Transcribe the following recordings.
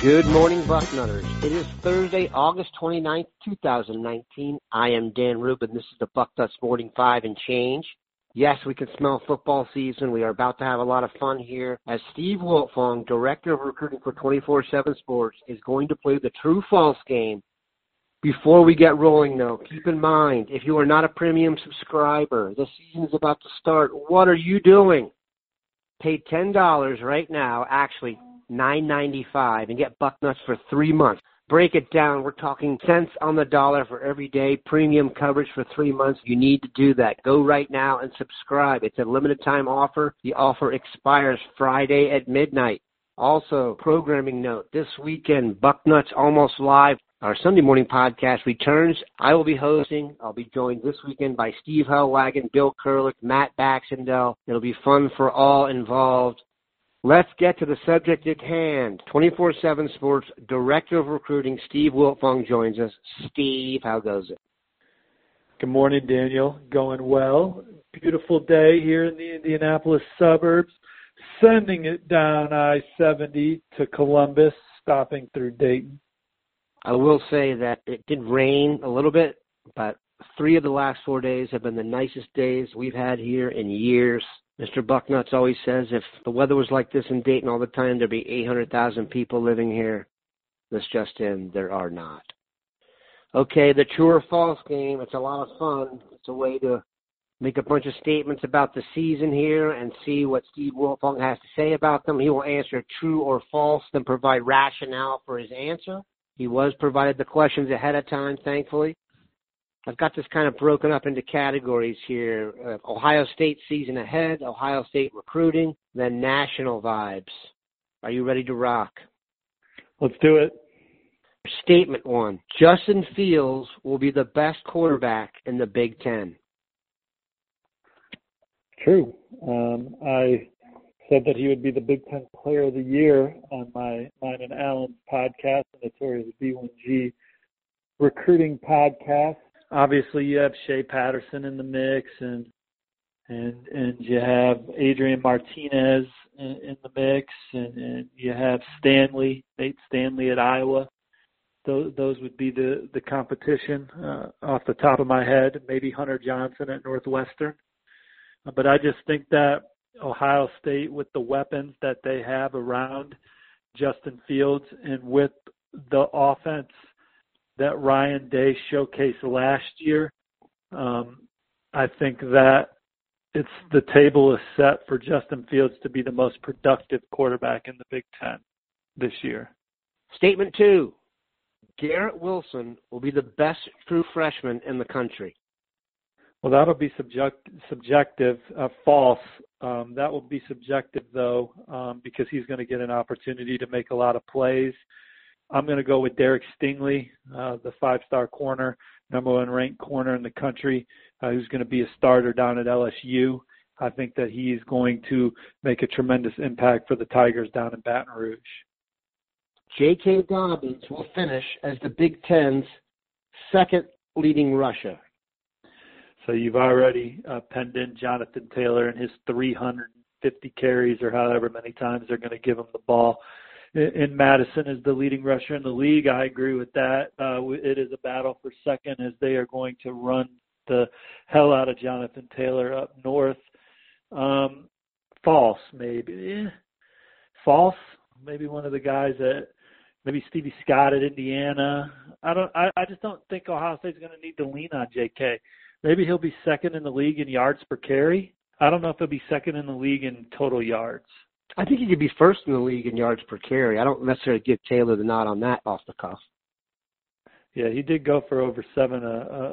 Good morning, Bucknutters. It is Thursday, August 29th, 2019. I am Dan Rubin. This is the Bucknuts Morning 5 and change. Yes, we can smell football season. We are about to have a lot of fun here as Steve Wiltfong, Director of Recruiting for 24/7 Sports, is going to play the true-false game. Before we get rolling, though, keep in mind, if you are not a premium subscriber, the season is about to start. What are you doing? Pay $10 right now, actually $9.95, and get Bucknuts for 3 months. Break it down. We're talking cents on the dollar for every day, premium coverage for 3 months. You need to do that. Go right now and subscribe. It's a limited time offer. The offer expires Friday at midnight. Also, programming note, this weekend, Bucknuts Almost Live, our Sunday morning podcast returns. I will be hosting. I'll be joined this weekend by Steve Hellwagon, Bill Kurlick, Matt Baxendale. It'll be fun for all involved. Let's get to the subject at hand. 24/7 Sports Director of Recruiting, Steve Wiltfong, joins us. Steve, how goes it? Good morning, Daniel. Going well. Beautiful day here in the Indianapolis suburbs. Sending it down I-70 to Columbus, stopping through Dayton. I will say that it did rain a little bit, but 3 of the last 4 days have been the nicest days we've had here in years. Mr. Bucknuts always says if the weather was like this in Dayton all the time, there'd be 800,000 people living here. This just in, there are not. Okay, the true or false game, it's a lot of fun. It's a way to make a bunch of statements about the season here and see what Steve Wiltfong has to say about them. He will answer true or false, then provide rationale for his answer. He was provided the questions ahead of time, thankfully. I've got this kind of broken up into categories here. Ohio State season ahead, Ohio State recruiting, then national vibes. Are you ready to rock? Let's do it. Statement 1. Justin Fields will be the best quarterback in the Big Ten. True. I said that he would be the Big Ten Player of the Year on mine and Alan's podcast, the Notorious B1G recruiting podcast. Obviously, you have Shea Patterson in the mix, and you have Adrian Martinez in the mix, and you have Nate Stanley at Iowa. Those would be the competition off the top of my head. Maybe Hunter Johnson at Northwestern. But I just think that Ohio State, with the weapons that they have around Justin Fields and with the offense that Ryan Day showcased last year, I think that the table is set for Justin Fields to be the most productive quarterback in the Big Ten this year. Statement 2. Garrett Wilson will be the best true freshman in the country. Well, that'll be subjective, false. That will be subjective, though, because he's going to get an opportunity to make a lot of plays. I'm going to go with Derek Stingley, the 5-star corner, number 1 ranked corner in the country, who's going to be a starter down at LSU. I think that he's going to make a tremendous impact for the Tigers down in Baton Rouge. J.K. Dobbins will finish as the Big Ten's second leading rusher. So you've already penned in Jonathan Taylor and his 350 carries or however many times they're going to give him the ball. In Madison is the leading rusher in the league. I agree with that. It is a battle for second as they are going to run the hell out of Jonathan Taylor up north. False, maybe. False. Maybe one of the guys maybe Stevie Scott at Indiana. I just don't think Ohio State's going to need to lean on JK. Maybe he'll be second in the league in yards per carry. I don't know if he'll be second in the league in total yards. I think he could be first in the league in yards per carry. I don't necessarily give Taylor the nod on that off the cuff. Yeah, he did go for over seven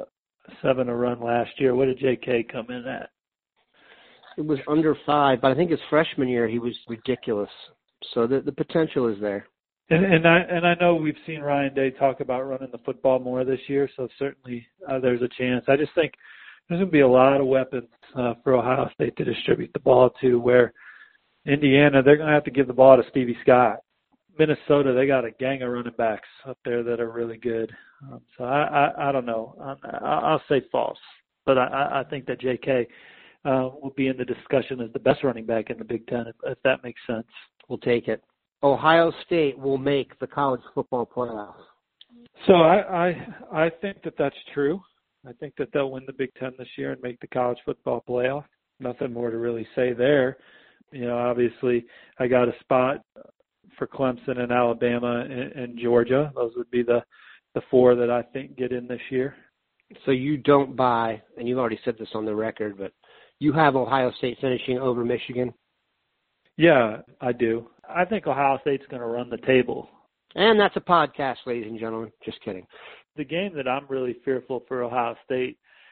a run last year. What did JK come in at? It was under 5, but I think his freshman year he was ridiculous. So the potential is there. And I know we've seen Ryan Day talk about running the football more this year, so certainly there's a chance. I just think there's going to be a lot of weapons for Ohio State to distribute the ball to, where Indiana, they're going to have to give the ball to Stevie Scott. Minnesota, they got a gang of running backs up there that are really good. So I don't know. I'll say false, but I think that JK will be in the discussion as the best running back in the Big Ten, if that makes sense. We'll take it. Ohio State will make the college football playoff. So I think that that's true. I think that they'll win the Big Ten this year and make the college football playoff. Nothing more to really say there. Obviously I got a spot for Clemson and Alabama and Georgia. Those would be the four that I think get in this year. So you don't buy, and you've already said this on the record, but you have Ohio State finishing over Michigan? Yeah, I do. I think Ohio State's going to run the table. And that's a podcast, ladies and gentlemen. Just kidding. The game that I'm really fearful for Ohio State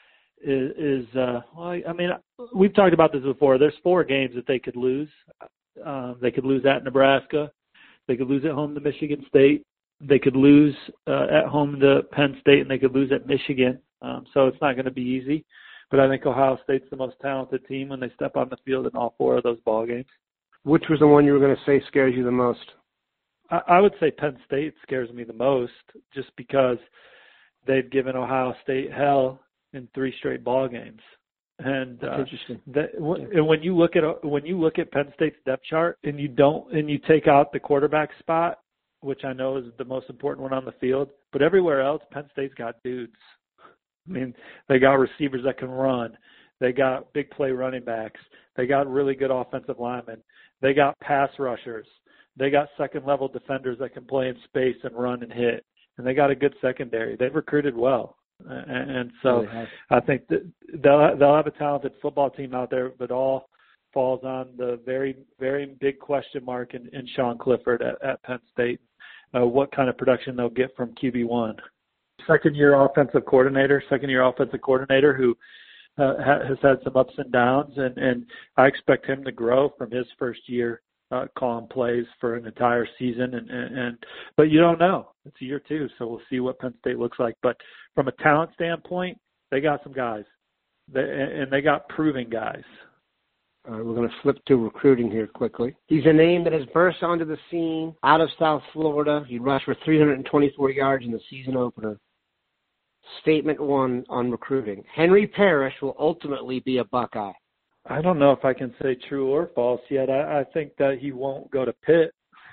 is we've talked about this before. There's 4 games that they could lose. They could lose at Nebraska. They could lose at home to Michigan State. They could lose at home to Penn State, and they could lose at Michigan. So it's not going to be easy. But I think Ohio State's the most talented team when they step on the field in all 4 of those ball games. Which was the one you were going to say scares you the most? I would say Penn State scares me the most, just because they've given Ohio State hell in 3 straight ball games. And interesting. And when you look at Penn State's depth chart and you take out the quarterback spot, which I know is the most important one on the field, but everywhere else Penn State's got dudes. I mean, they got receivers that can run. They got big play running backs. They got really good offensive linemen. They got pass rushers. They got second-level defenders that can play in space and run and hit. And they got a good secondary. They've recruited well. And so I think that they'll have a talented football team out there, but all falls on the very, very big question mark in Sean Clifford at Penn State, what kind of production they'll get from QB1. Second-year offensive coordinator who has had some ups and downs, and I expect him to grow from his first year calling plays for an entire season. But you don't know. It's year 2, so we'll see what Penn State looks like. But from a talent standpoint, they got some guys, and they got proven guys. All right, we're going to flip to recruiting here quickly. He's a name that has burst onto the scene out of South Florida. He rushed for 324 yards in the season opener. Statement 1 on recruiting. Henry Parrish will ultimately be a Buckeye. I don't know if I can say true or false yet. I think that he won't go to Pitt.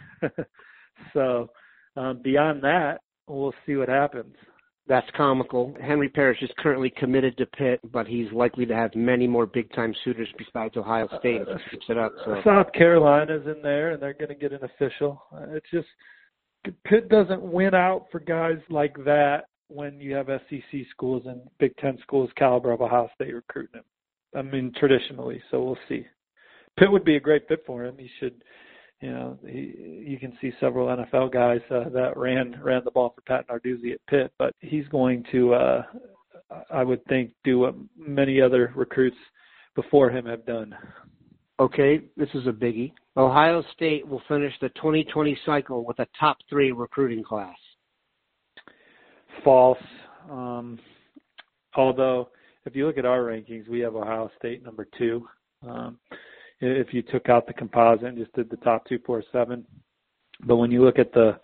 So beyond that, we'll see what happens. That's comical. Henry Parrish is currently committed to Pitt, but he's likely to have many more big-time suitors besides Ohio State if he keeps it up. So. South Carolina's in there, and they're going to get an official. It's just Pitt doesn't win out for guys like that when you have SEC schools and Big Ten schools caliber of Ohio State recruiting him. I mean, traditionally, so we'll see. Pitt would be a great fit for him. He should, you can see several NFL guys that ran the ball for Pat Narduzzi at Pitt, but he's going to, I would think, do what many other recruits before him have done. Okay, this is a biggie. Ohio State will finish the 2020 cycle with a top 3 recruiting class. False. Although, if you look at our rankings, we have Ohio State number 2. If you took out the composite and just did the top 2, 4, 7, but when you look at the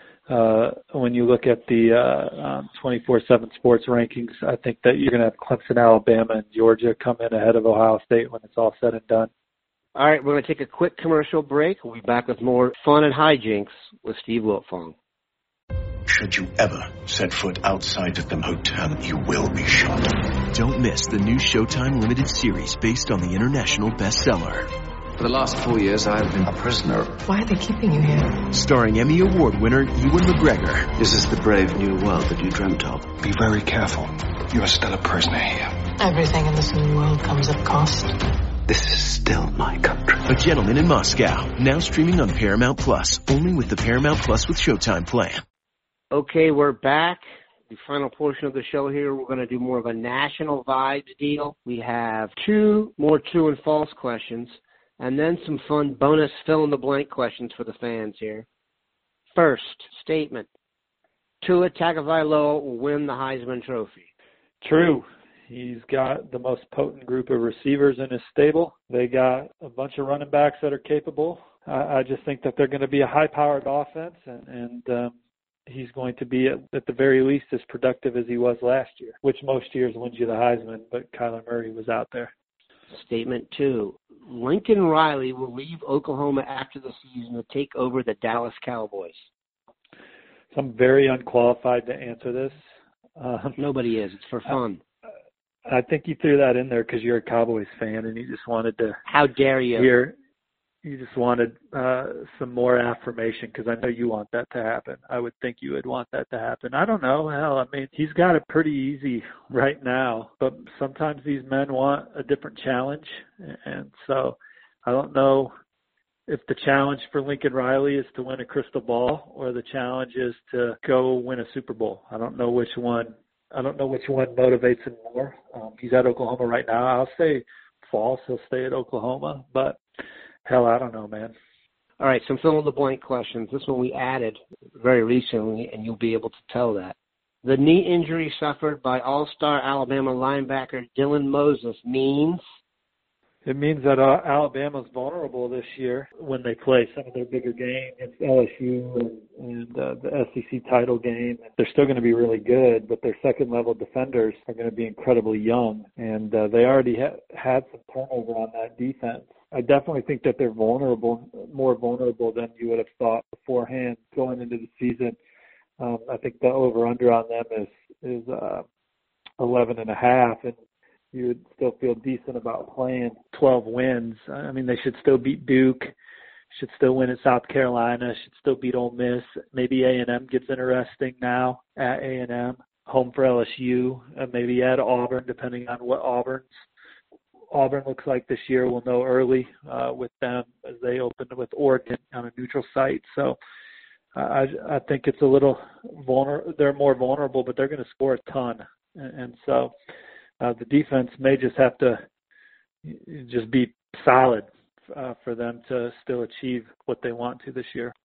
24/7 Sports rankings, I think that you're going to have Clemson, Alabama, and Georgia come in ahead of Ohio State when it's all said and done. All right, we're going to take a quick commercial break. We'll be back with more fun and hijinks with Steve Wiltfong. Should you ever set foot outside of the hotel, you will be shot. Don't miss the new Showtime limited series based on the international bestseller. For the last 4 years, I've been a prisoner. Why are they keeping you here? Starring Emmy Award winner Ewan McGregor. This is the brave new world that you dreamt of. Be very careful. You are still a prisoner here. Everything in this new world comes at cost. This is still my country. A Gentleman in Moscow. Now streaming on Paramount Plus. Only with the Paramount Plus with Showtime plan. Okay, we're back. The final portion of the show here, we're going to do more of a national vibes deal. We have 2 more true and false questions, and then some fun bonus fill-in-the-blank questions for the fans here. First, statement. Tua Tagovailoa will win the Heisman Trophy. True. He's got the most potent group of receivers in his stable. They got a bunch of running backs that are capable. I just think that they're going to be a high-powered offense, and he's going to be, at the very least, as productive as he was last year, which most years wins you the Heisman, but Kyler Murray was out there. Statement 2. Lincoln Riley will leave Oklahoma after the season to take over the Dallas Cowboys. So I'm very unqualified to answer this. Nobody is. It's for fun. I think you threw that in there because you're a Cowboys fan and you just wanted to How dare you? You just wanted some more affirmation because I know you want that to happen. I would think you would want that to happen. I don't know. Hell, I mean, he's got it pretty easy right now, but sometimes these men want a different challenge. And so I don't know if the challenge for Lincoln Riley is to win a crystal ball or the challenge is to go win a Super Bowl. I don't know which one motivates him more. He's at Oklahoma right now. I'll say false. He'll stay at Oklahoma, but hell, I don't know, man. All right, some fill-in-the-blank questions. This one we added very recently, and you'll be able to tell that. The knee injury suffered by All-Star Alabama linebacker Dylan Moses means? It means that Alabama's vulnerable this year when they play some of their bigger games against LSU and the SEC title game. They're still going to be really good, but their second-level defenders are going to be incredibly young, and they already had some turnover on that defense. I definitely think that they're vulnerable, more vulnerable than you would have thought beforehand going into the season. I think the over/under on them is 11.5, and you would still feel decent about playing 12 wins. I mean, they should still beat Duke, should still win at South Carolina, should still beat Ole Miss. Maybe A&M gets interesting now at A&M, home for LSU, and maybe at Auburn, depending on what Auburn looks like this year. We'll know early with them as they open with Oregon on a neutral site. So I think it's a little they're more vulnerable, but they're going to score a ton. And so the defense may just have to just be solid for them to still achieve what they want to this year.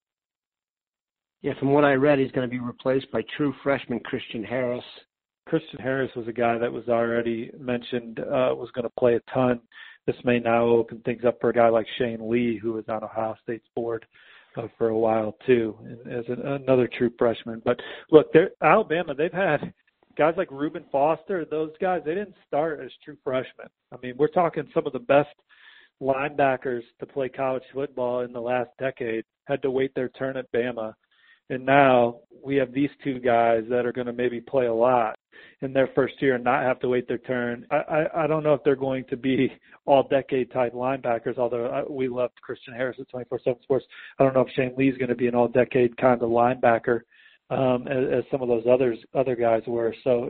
Yeah, from what I read, he's going to be replaced by true freshman Christian Harris. Christian Harris was a guy that was already mentioned was going to play a ton. This may now open things up for a guy like Shane Lee, who was on Ohio State's board for a while too, as another true freshman. But look, Alabama, they've had guys like Reuben Foster. Those guys, they didn't start as true freshmen. I mean, we're talking some of the best linebackers to play college football in the last decade had to wait their turn at Bama. And now we have these two guys that are going to maybe play a lot in their first year and not have to wait their turn. I don't know if they're going to be all-decade type linebackers, although we loved Christian Harris at 24/7 Sports. I don't know if Shane Lee's going to be an all-decade kind of linebacker as some of those other guys were. So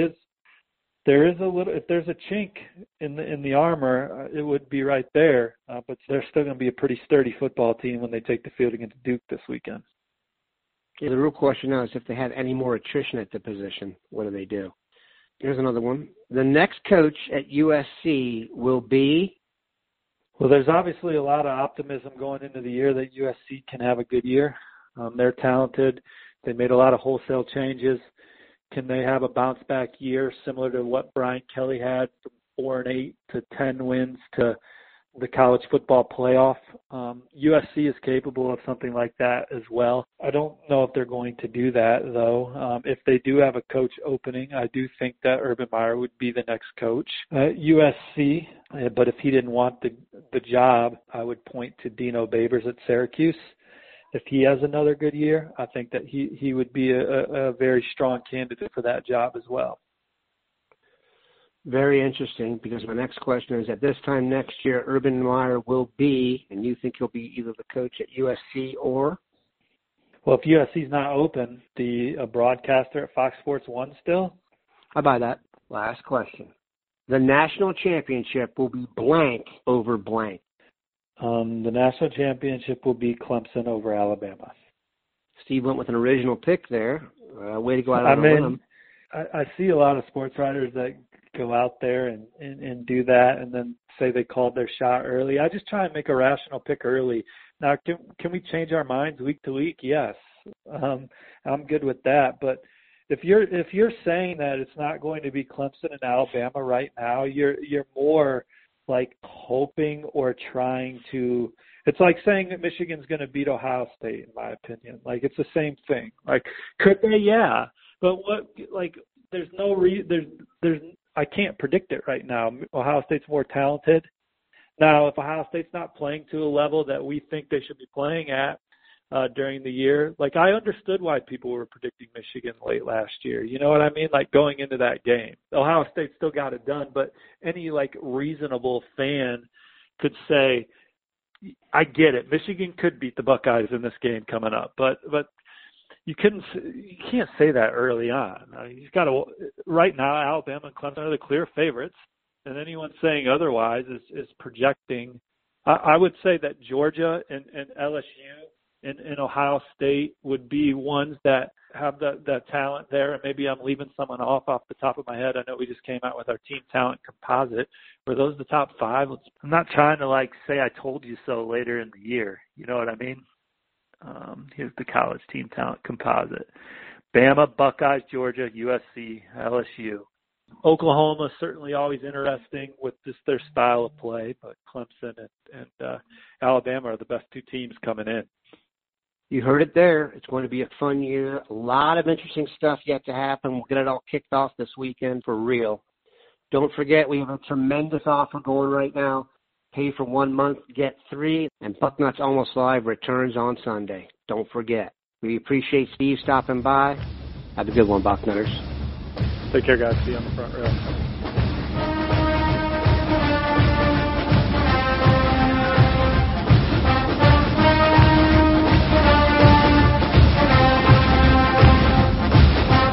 there is a little, if there's a chink in the armor, it would be right there. But they're still going to be a pretty sturdy football team when they take the field against Duke this weekend. Yeah, the real question now is if they have any more attrition at the position, what do they do? Here's another one. The next coach at USC will be? Well, there's obviously a lot of optimism going into the year that USC can have a good year. They're talented. They made a lot of wholesale changes. Can they have a bounce-back year similar to what Brian Kelly had from 4-8 to 10 wins to the college football playoff? USC is capable of something like that as well. I don't know if they're going to do that, though. If they do have a coach opening, I do think that Urban Meyer would be the next coach at USC. But if he didn't want the job, I would point to Dino Babers at Syracuse. If he has another good year, I think that he would be a very strong candidate for that job as well. Very interesting, because my next question is, at this time next year, Urban Meyer will be, and you think he'll be either the coach at USC or? Well, if USC's not open, a broadcaster at Fox Sports 1 still? I buy that. Last question. The national championship will be blank over blank. The national championship will be Clemson over Alabama. Steve went with an original pick there. Way to go out on a limb. I see a lot of sports writers that go out there and do that and then say they called their shot early. I just try and make a rational pick early. Now, can we change our minds week to week? Yes. I'm good with that. But if you're saying that it's not going to be Clemson and Alabama right now, you're more like hoping or trying to – it's like saying that Michigan's going to beat Ohio State, in my opinion. Like, it's the same thing. Like, could they? Yeah. But what – like, there's no I can't predict it right now. Ohio State's more talented. Now, if Ohio State's not playing to a level that we think they should be playing at during the year, like I understood why people were predicting Michigan late last year. You know what I mean? Like going into that game, Ohio State still got it done, but any like reasonable fan could say, I get it. Michigan could beat the Buckeyes in this game coming up, but you can't say that early on. I mean, you've got to, right now, Alabama and Clemson are the clear favorites, and anyone saying otherwise is projecting. I would say that Georgia and LSU and Ohio State would be ones that have that talent there, and maybe I'm leaving someone off the top of my head. I know we just came out with our team talent composite. Were those the top five? I'm not trying to like say I told you so later in the year. You know what I mean? Here's the college team talent composite. Bama, Buckeyes, Georgia, USC, LSU. Oklahoma certainly always interesting with just their style of play, but Clemson and Alabama are the best two teams coming in. You heard it there. It's going to be a fun year. A lot of interesting stuff yet to happen. We'll get it all kicked off this weekend for real. Don't forget, we have a tremendous offer going right now. Pay for 1 month, get 3, and Bucknuts Almost Live returns on Sunday. Don't forget. We appreciate Steve stopping by. Have a good one, Bucknutters. Take care, guys. See you on the front row.